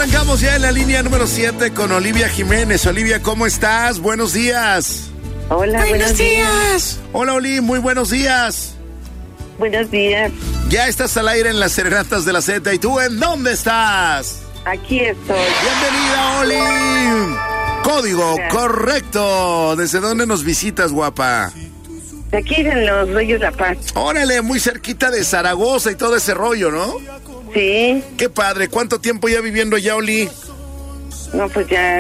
Arrancamos ya en la línea número 7 con Olivia Jiménez. Olivia, ¿cómo estás? Buenos días. Hola, buenos días. Hola, Oli, muy buenos días. Buenos días. Ya estás al aire en las Serenatas de la Z. ¿Y tú en dónde estás? Aquí estoy. Bienvenida, Oli. Código correcto. ¿Desde dónde nos visitas, guapa? De aquí en Los Reyes La Paz. Órale, muy cerquita de Zaragoza y todo ese rollo, ¿no? Sí. Qué padre. ¿Cuánto tiempo ya viviendo ya, Oli? No, pues ya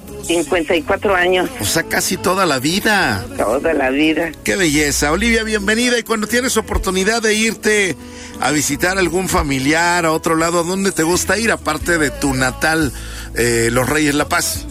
54 años. O sea, casi toda la vida. Toda la vida. Qué belleza. Olivia, bienvenida. Y cuando tienes oportunidad de irte a visitar algún familiar a otro lado, ¿a dónde te gusta ir? Aparte de tu natal, Los Reyes La Paz.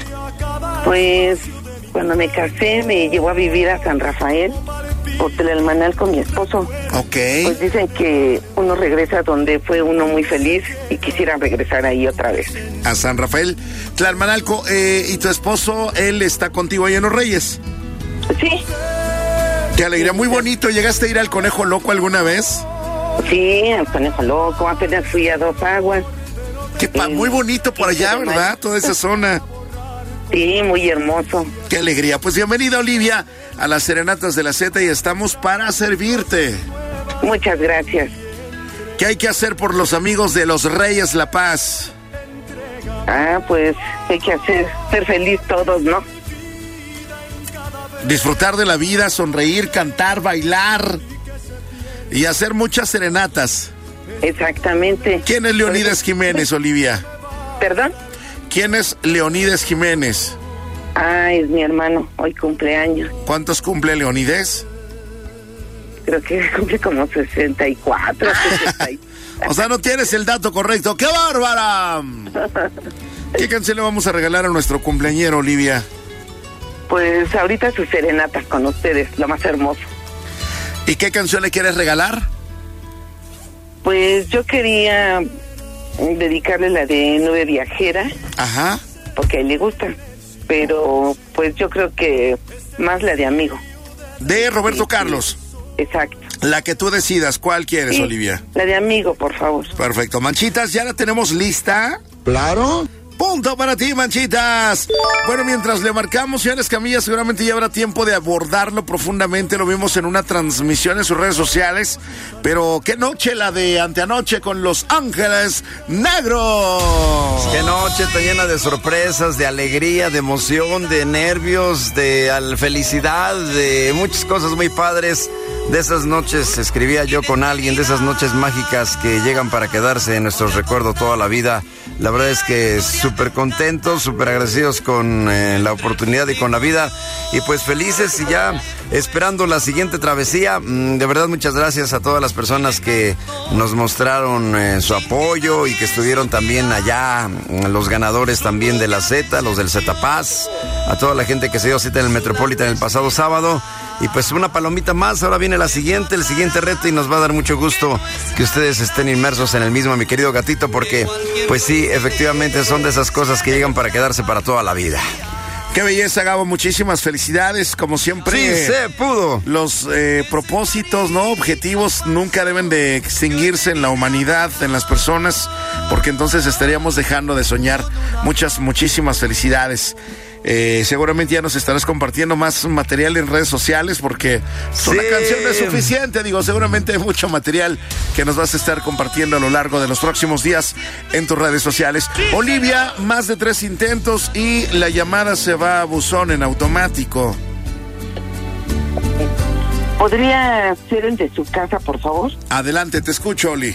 Pues cuando me casé me llevó a vivir a San Rafael, por Tlalmanal con mi esposo. Ok. Pues dicen que uno regresa donde fue uno muy feliz y quisiera regresar ahí otra vez. A San Rafael, Tlalmanalco. ¿Y tu esposo, él está contigo ahí en Los Reyes? Sí. Qué alegría, muy bonito. ¿Llegaste a ir al Conejo Loco alguna vez? Sí, al Conejo Loco, apenas fui a Dos Aguas. Muy bonito por allá, ¿verdad? Toda esa zona. Sí, muy hermoso. Qué alegría. Pues bienvenida, Olivia, a las Serenatas de la Z y estamos para servirte. Muchas gracias. ¿Qué hay que hacer por los amigos de Los Reyes La Paz? Pues hay que ser feliz todos, ¿no? Disfrutar de la vida, sonreír, cantar, bailar y hacer muchas serenatas. Exactamente. ¿Quién es Leonidas Jiménez, Olivia? ¿Perdón? ¿Quién es Leonidas Jiménez? Es mi hermano, hoy cumpleaños. ¿Cuántos cumple Leonidas? Creo que cumple como 64, 60. O sea, no tienes el dato correcto. ¡Qué bárbara! ¿Qué canción le vamos a regalar a nuestro cumpleañero, Olivia? Pues ahorita sus serenatas con ustedes, lo más hermoso. ¿Y qué canción le quieres regalar? Pues yo quería dedicarle la de Nube Viajera. Ajá. Porque a él le gusta. Pero pues yo creo que más la de Amigo. De Roberto Carlos. Exacto. La que tú decidas, ¿cuál quieres, sí, Olivia? La de Amigo, por favor. Perfecto. Manchitas, ¿ya la tenemos lista? Claro. Punto para ti, Manchitas. Bueno, mientras le marcamos, señor Escamilla, seguramente ya habrá tiempo de abordarlo profundamente. Lo vimos en una transmisión en sus redes sociales. Pero qué noche la de anteanoche con Los Ángeles Negros. Qué noche tan llena de sorpresas, de alegría, de emoción, de nervios, de felicidad, de muchas cosas muy padres. De esas noches, escribía yo con alguien, de esas noches mágicas que llegan para quedarse en nuestros recuerdos toda la vida. La verdad es que súper contentos, súper agradecidos con la oportunidad y con la vida. Y pues felices y ya esperando la siguiente travesía. De verdad, muchas gracias a todas las personas que nos mostraron su apoyo y que estuvieron también allá, los ganadores también de la Z, los del Z Paz, a toda la gente que se dio cita en el Metropolitan el pasado sábado. Y pues una palomita más, ahora viene el siguiente reto y nos va a dar mucho gusto que ustedes estén inmersos en el mismo, mi querido gatito, porque pues sí, efectivamente son de esas cosas que llegan para quedarse para toda la vida. Qué belleza, Gabo, muchísimas felicidades, como siempre. Sí, se pudo. Los propósitos, ¿no? Objetivos nunca deben de extinguirse en la humanidad, en las personas, porque entonces estaríamos dejando de soñar. Muchísimas felicidades. Seguramente ya nos estarás compartiendo más material en redes sociales porque una canción no es suficiente, seguramente hay mucho material que nos vas a estar compartiendo a lo largo de los próximos días en tus redes sociales. Olivia, más de 3 intentos y la llamada se va a buzón en automático. ¿Podría ser el de su casa, por favor? Adelante, te escucho, Oli.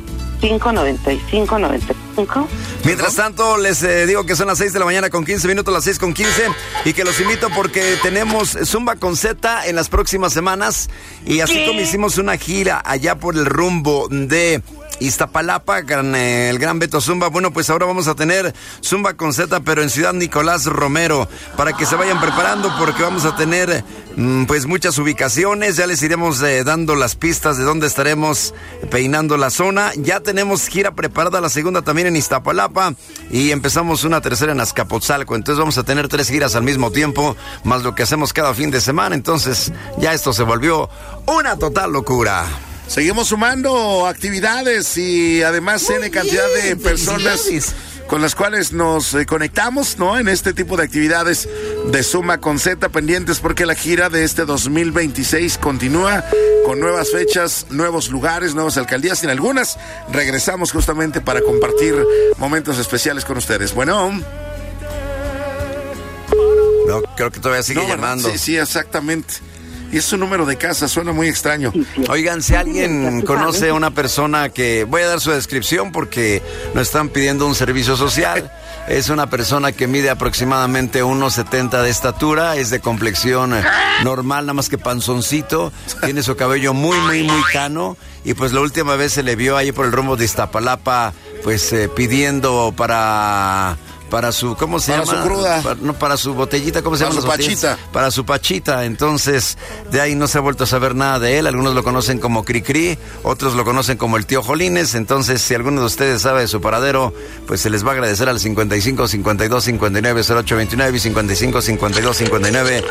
595. Mientras tanto, les digo que son las 6 de la mañana con 15 minutos, las 6 con 15, y que los invito porque tenemos Zumba con Z en las próximas semanas, y así como hicimos una gira allá por el rumbo de Iztapalapa, con el gran Beto Zumba, bueno, pues ahora vamos a tener Zumba con Z, pero en Ciudad Nicolás Romero, para que se vayan preparando porque vamos a tener pues muchas ubicaciones, ya les iremos dando las pistas de dónde estaremos peinando la zona. Ya tenemos gira preparada, la segunda también en Iztapalapa, y empezamos una tercera en Azcapotzalco, entonces vamos a tener 3 giras al mismo tiempo, más lo que hacemos cada fin de semana, entonces ya esto se volvió una total locura. Seguimos sumando actividades y además tiene cantidad de personas con las cuales nos conectamos, ¿no? En este tipo de actividades de Suma con Z, pendientes porque la gira de este 2026 continúa con nuevas fechas, nuevos lugares, nuevas alcaldías. Y en algunas regresamos justamente para compartir momentos especiales con ustedes. Bueno. No, creo que todavía sigue llamando. Sí, exactamente. Y es su número de casa, suena muy extraño. Oigan, si alguien conoce a una persona que... Voy a dar su descripción porque nos están pidiendo un servicio social. Es una persona que mide aproximadamente 1.70 de estatura, es de complexión normal, nada más que panzoncito. Tiene su cabello muy cano. Y pues la última vez se le vio ahí por el rumbo de Iztapalapa, pues pidiendo para su, ¿cómo se llama? Para su cruda. Para su botellita, ¿cómo se llama? Para su pachita. Para su pachita. Entonces, de ahí no se ha vuelto a saber nada de él. Algunos lo conocen como Cricri, otros lo conocen como el tío Jolines. Entonces, si alguno de ustedes sabe de su paradero, pues se les va a agradecer al 55 52 59 08 29 y 55 52 59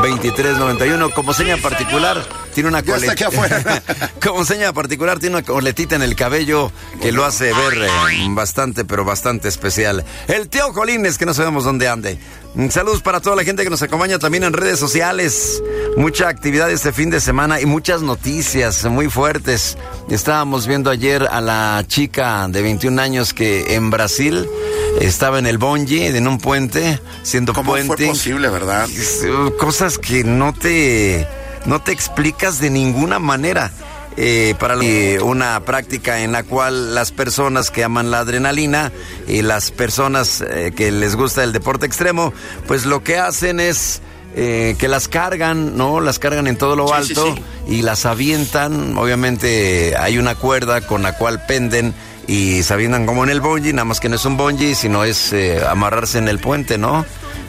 23 91. Como seña particular, tiene una coletita. Como seña particular, tiene una coletita en el cabello que lo hace ver bastante, pero bastante especial. El tío Jolines, que no sabemos dónde ande. Saludos para toda la gente que nos acompaña también en redes sociales. Mucha actividad este fin de semana y muchas noticias muy fuertes. Estábamos viendo ayer a la chica de 21 años que en Brasil estaba en el bungee, en un puente, haciendo puente. ¿Cómo fue posible, verdad? Cosas que no te explicas de ninguna manera. Para una práctica en la cual las personas que aman la adrenalina y las personas que les gusta el deporte extremo, pues lo que hacen es que las cargan, ¿no? Las cargan en todo lo alto y las avientan. Obviamente hay una cuerda con la cual penden y se avientan como en el bungee, nada más que no es un bungee, sino es amarrarse en el puente, ¿no?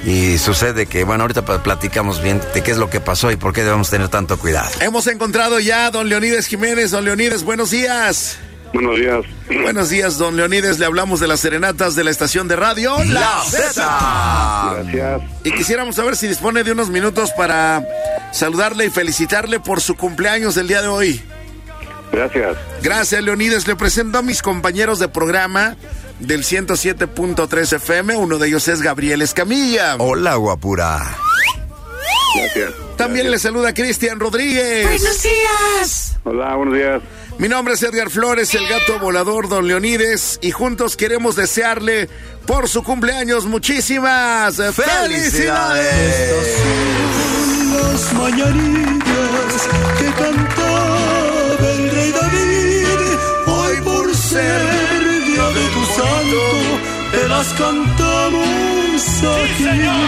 Y sucede que, bueno, ahorita platicamos bien de qué es lo que pasó y por qué debemos tener tanto cuidado. Hemos encontrado ya a don Leonides Jiménez. Don Leonides, buenos días. Buenos días. Buenos días, don Leonides. Le hablamos de las serenatas de la estación de radio La Z. Gracias. Y quisiéramos saber si dispone de unos minutos para saludarle y felicitarle por su cumpleaños del día de hoy. Gracias. Gracias, Leonides. Le presento a mis compañeros de programa del 107.3 FM. Uno de ellos es Gabriel Escamilla. Hola, guapura. Gracias. También le saluda Cristian Rodríguez. Buenos días. Hola, buenos días. Mi nombre es Edgar Flores, el gato volador, don Leonides, y juntos queremos desearle por su cumpleaños muchísimas felicidades. Estas son las mañanitas que cantaba el rey David. Hoy por ser día de tu santo, te las cantamos aquí.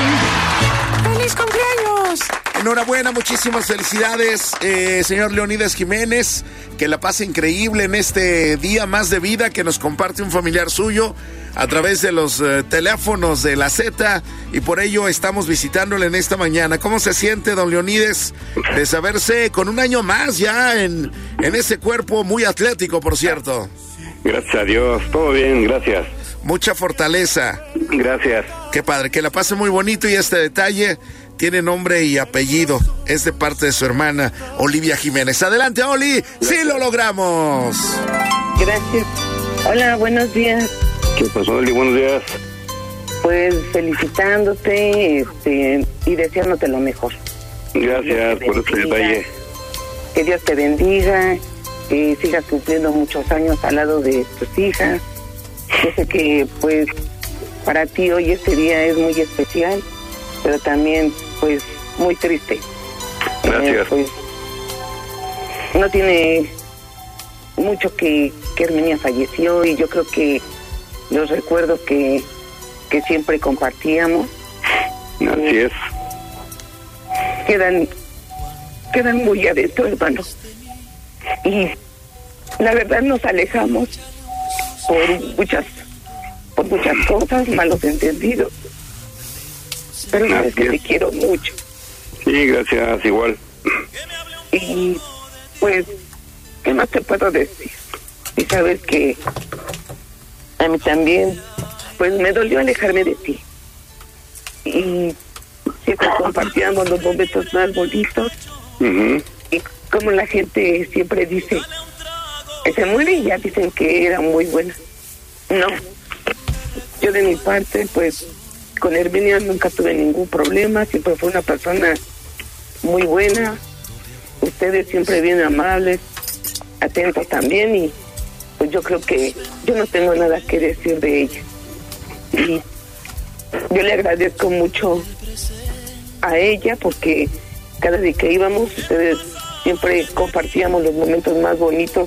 ¡Feliz cumpleaños! Enhorabuena, muchísimas felicidades, señor Leonides Jiménez. Que la pase increíble en este día más de vida que nos comparte un familiar suyo a través de los teléfonos de la Z, y por ello estamos visitándole en esta mañana. ¿Cómo se siente, don Leonides, de saberse con un año más ya en ese cuerpo muy atlético, por cierto? Gracias a Dios. Todo bien, gracias. Mucha fortaleza. Gracias. Qué padre, que la pase muy bonito, y este detalle tiene nombre y apellido. Es de parte de su hermana, Olivia Jiménez. Adelante, Oli. ¡Sí lo logramos! Gracias. Hola, buenos días. ¿Qué pasó, Oli? Buenos días. Pues felicitándote y deseándote lo mejor. Gracias por este detalle. Que Dios te bendiga, que sigas cumpliendo muchos años al lado de tus hijas. Yo sé que, pues, para ti hoy este día es muy especial, pero también, pues, muy triste. Gracias. Pues, no tiene mucho que Herminia falleció, y yo creo que los recuerdos que siempre compartíamos, Así es. quedan muy adentro, hermano. Y la verdad nos alejamos por muchas cosas, malos entendidos. Pero sabes que te quiero mucho. Sí, gracias, igual. Y pues, ¿qué más te puedo decir? Y sabes que a mí también, pues me dolió alejarme de ti. Y siempre compartíamos los momentos más bonitos. Uh-huh. Y como la gente siempre dice que se muere, y ya dicen que era muy buena. No. yo de mi parte, pues, con Herminia nunca tuve ningún problema, siempre fue una persona muy buena, ustedes siempre bien amables, atentos también, y pues yo creo que yo no tengo nada que decir de ella. Y yo le agradezco mucho a ella porque cada vez que íbamos, ustedes siempre compartíamos los momentos más bonitos.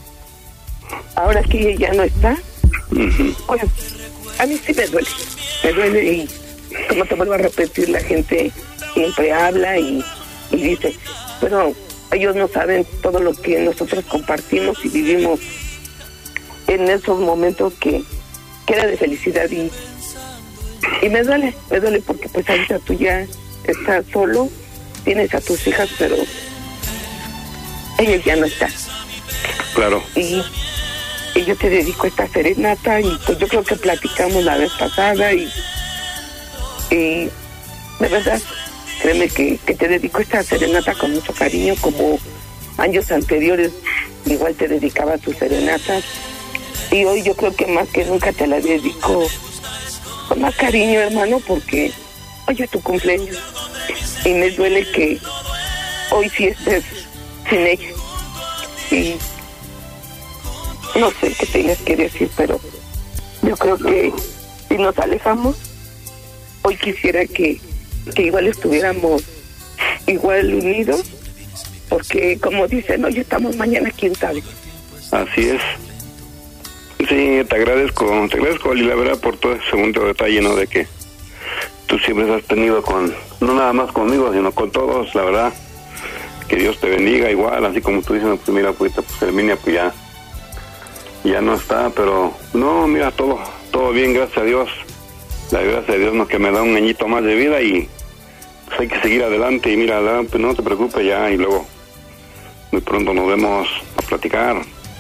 Ahora que ella ya no está, pues a mí sí me duele y como te vuelvo a repetir, la gente siempre habla y dice, pero ellos no saben todo lo que nosotros compartimos y vivimos en esos momentos que era de felicidad y me duele porque pues ahorita tú ya estás solo, tienes a tus hijas, pero ella ya no está. Claro. Y yo te dedico esta serenata y pues yo creo que platicamos la vez pasada y de verdad, créeme que te dedico esta serenata con mucho cariño, como años anteriores igual te dedicaba tus serenatas y hoy yo creo que más que nunca te la dedico con más cariño, hermano, porque hoy es tu cumpleaños y me duele que hoy sí estés sin ella y no sé qué tienes que decir, pero yo creo que si nos alejamos, hoy quisiera que igual estuviéramos igual unidos, porque como dicen, hoy estamos, mañana quién sabe. Así es. Sí, te agradezco, Oli, la verdad, por todo ese segundo detalle, ¿no? De que tú siempre has tenido no nada más conmigo, sino con todos, la verdad. Que Dios te bendiga igual, así como tú dices, pues mira, pues Herminia, pues ya no está, pero no, mira, todo bien, gracias a Dios. La gracia de Dios no que me da un añito más de vida y pues hay que seguir adelante y mira, pues no te preocupes ya y luego muy pronto nos vemos a platicar.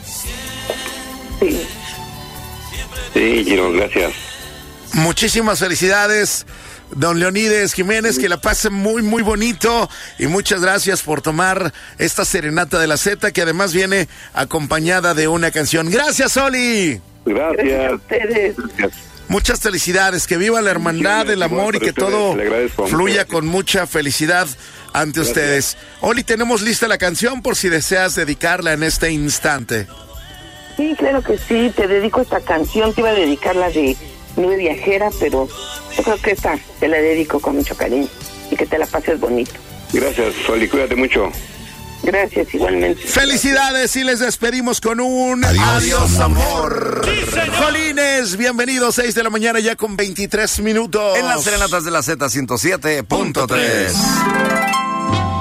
Sí, Giro, gracias. Muchísimas felicidades, don Leonides Jiménez, que la pase muy, muy bonito y muchas gracias por tomar esta serenata de la Z, que además viene acompañada de una canción. Gracias, Oli. Gracias. A ustedes. Muchas felicidades, que viva la hermandad, el amor y que todo fluya con mucha felicidad ante ustedes. Oli, tenemos lista la canción por si deseas dedicarla en este instante. Sí, claro que sí, te dedico esta canción, te iba a dedicar la de Nube Viajera, pero yo creo que esta te la dedico con mucho cariño y que te la pases bonito. Gracias, Oli, cuídate mucho. Gracias, igualmente. Felicidades y les despedimos con un adiós amor. Jolines, bienvenidos, 6 de la mañana ya con 23 minutos. En las serenatas de la Z 107.3.